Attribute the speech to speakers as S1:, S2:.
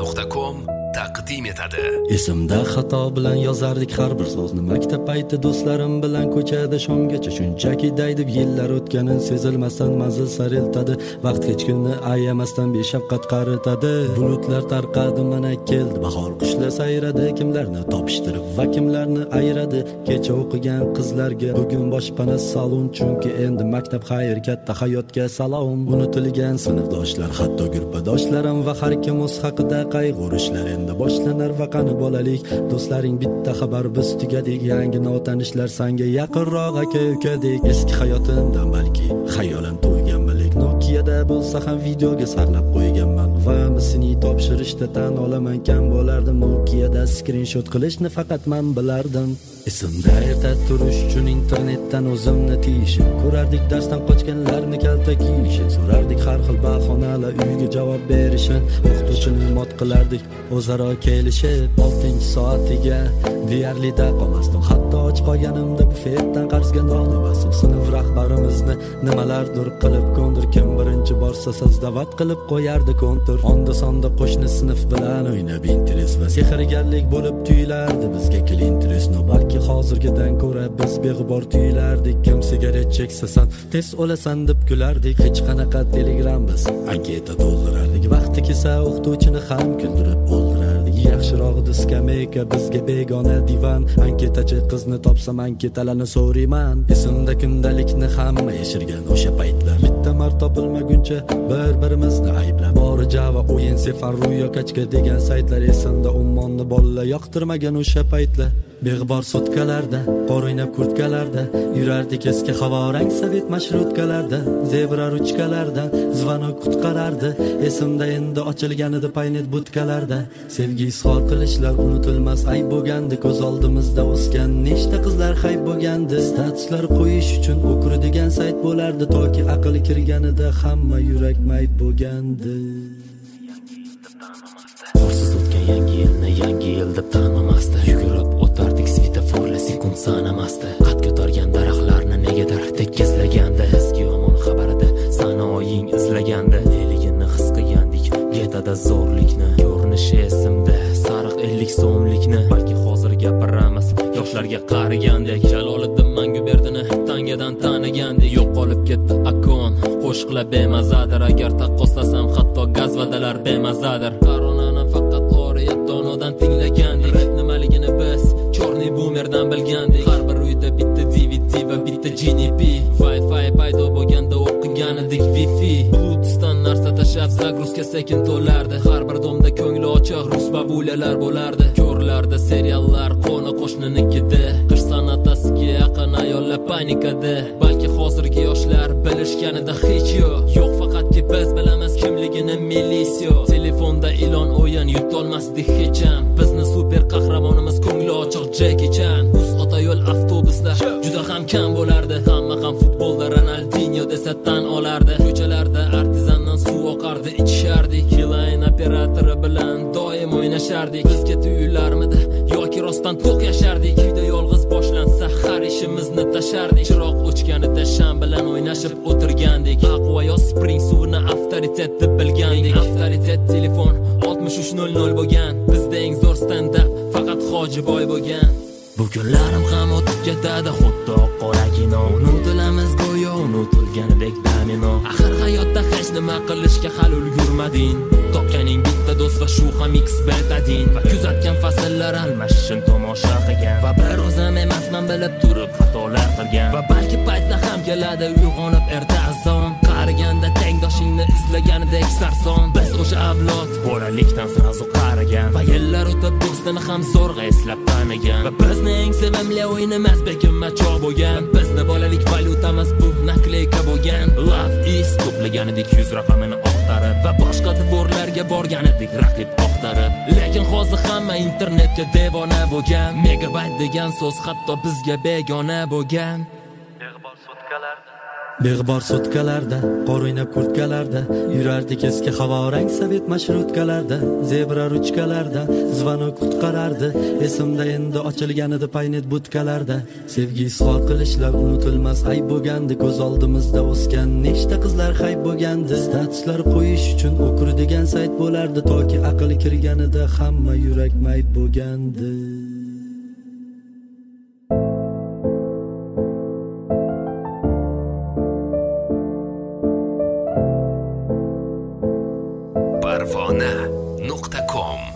S1: Adobe.com taqdim etadi.
S2: Esimda xato bilan yozardik har bir so'zni. Maktab payti do'stlarim bilan ko'chada shomgacha shunchaki daydib yillar o'tganin sezilmasdan manzil sari iltadi. Vaqt hech kunni ayamasdan beshafqat qaritadi. Bulutlar tarqadi, mana keldi bahor, qushlar sayradi, kimlarni topishtirib va kimlarni ayradi. Kecha o'qigan qizlarga bugun boshpana salon, chunki endi maktab xayr, katta hayotga salom. Unutilgan sinfdoshlar, hatto gurpadoshlarim va har kim o'z haqida qayg'urishlar endi boshlanar va qani bolalik. Do'stlaring bitta xabar, biz tugadik. Yangi notanishlar sanga yaqinroq aka-ukadik. Eski hayotimdan balki xayolan to'yganmalik. Nokia'da bo'lsa ham videoga saqlab qo'yganman va misli topshirishda tan olaman, kam bo'lardim. Nokia'da screenshot qilishni faqat men bilardim. Esimda erta turish uchun internetdan o'zimni tiyishim, ko'rardik darsdan qochganlarni kalta kiyishim, so'rardik har xil bahonalar uyga javob berishim, o'qituvchini mot qilardik o'zaro kelishib. 6-soatiga deyarli qolmasdim, hatto och qolganimda bufetdan qarzga non bosib. Sinf rahbarimizni nimalardir qilib ko'ndir, kim birinchi borsa sazdavat qilib qo'yardi kontur. Onda sonda qo'shni sinf bilan o'ynab interes va sehrgarlik bo'lib tuyulardi bizga Clinter's. Balki hozirgidan ko'ra biz beg'ubor tuyulardik. Kim sigaret cheksa san tez o'lasan deb kulardik. Hech qanaqa telegram biz anketa to'ldirardik. Vaqti kelsa o'qituvchini ham kuldirib o'ldirardik. Yaxshirog'i skameyka bizga begona divan. Anketachi qizni topsam anketalarni so'rayman. Esimda kundalikni hamma yashirgan o'sha paytlar. Bitta marta topilmaguncha bir-birimizni ayblab, bori Java, o'yin, Sefar, Ruyo, Kachka degan saytlar. Esimda Ummonni bolalar yoqtirmagan o'sha paytlar. Beg'bor sutkalarda, qor o'ynab kurtkalarda yurardik, eski havorang sovet mashrutkalarda. Zebra ruchkalarda zvonok qutqarardi. Esimda endi ochilganida paynet budkalarda. Sevgi izhor qilishlar unutilmas ayb bo'lgandi. Ko'z oldimizda o'sgan nechta qizlar hayb bo'lgandi. Statuslar qo'yish uchun o'kur degan sayt bo'lardi, toki aql kirganida hamma yurak mayt bo'lgandi.
S3: Qorsiz o'tgan yangi yilni yangi yil deb tanlamasdi. Yugurib o'tardik svetoforlar sekund sanamasdi. Qad ko'targan daraxtlarni negadir tekkizlagandi. Eski yomon xabarida sanoying izlagandi. Neligini his qilgandik getada zo'rlikni. Ko'rinishi esimda sariq 50 so'mlikni. Balki hozir gapiramiz yoshlarga qaragandek. Jaloliddin Manguberdini tangadan tanigandek. Yo'qolib ketdi akon, qo'shiqlar bemazadir. Agar taqqoslasam hatto gazvadalar bemazadir. Koronani faqat oriyatdonodan tinglagandik. Nimaligini biz chorniy boomerdan bilgandik. Har bir uyda bitta DVD va bitta GNP. Wi-Fi paydo bo'lganda o'qigan edik Wi-Fi. Bluetoothdan narsa tashab zagruzka sekin to'lardi. Har bir domda ko'ngli ochiq rus babulalar bo'lardi. Ko'rlarda seriallar qo'ni qo'shninikida. Qish san'atasiga yaqin ayollar panikada. Balki hozirgi yoshlar bilishganida hech yo'q, faqatki biz bilamiz kimligini milisiya. Telefonda ilon o'yin yutolmasdik hech ham. Bizni super qahramonimiz ko'ngli ochiq Jackie Chan. Uz otoyo'l avtobuslar juda ham kam bo'lardi. Hamma ham futbolda Ronaldinho desa tan olardi. Ko'chalarda artizandan suv oqardi, ichishardik. Line operatori bilan doim o'ynashardik. Bizga tuyularmidi yoki rostdan to'q yashardik. Uyda yolg'iz boshlansa har ishimizni tashardik. Chiroq o'chganida sham bilan o'ynashib o'tirgandik. Aqua yo Spring suvini avtoritet deb bilgandik. Avtoritet telefon 6300 bo'lgan. Bizda eng zo'r stand-up faqat Hojiboy bo'lgan. Bu kunlarim ham o'tib ketadi xuddi qora kino. Unutilamiz go'yo unutilganidek domino. Axir hayotda hech nima qilishga hali ulgurmading. Topganing bitta do'st va shu ham betadin. Va kuzatgan fasllar almashishini tomosha qilgan. Va bir o'zim emasman bilib turib xatolar qilgan. Va balki paytda ham keladi uyg'onib erta azon. Qariganda tengdoshingni izlaganidek sarson. Biz o'sha avlod bolalikdan sirazu qaragan. Va yillar o'tib do'stini ham zo'rg'a eslab tanigan. Va bizning eng sevimli o'yinimiz begimma choq bo'lgan. Bizni bolalik valyutamiz bu nakleyka bo'lgan. Love is to'plagan edik 100 raqamini oqtarib. Va boshqa dvorlarga borgan edik raqib oqtarib. Lekin hozir hamma internetga devona bo'lgan. Megabayt degan so'z hatto bizga begona bo'lgan.
S2: Beg'bor sutkalarda, Beg'bor sutkalarda, qor o'ynab kurtkalarda, yurardik eski havorang sovet mashrutkalarda, zebra ruchkalarda, zvonok qutqarardi. Esimda endi ochilgan edi paynet butkalarda. Sevgi izhor qilishlar unutilmas ayb bo'lgandi, ko'z oldimizda o'sgan nechta qizlar hayb bo'lgandi. Statuslar qo'yish uchun o'kur degan sayt bo'lardi, toki aql kirganida hamma yurak mayb bo'lgandi.
S1: Parvona.com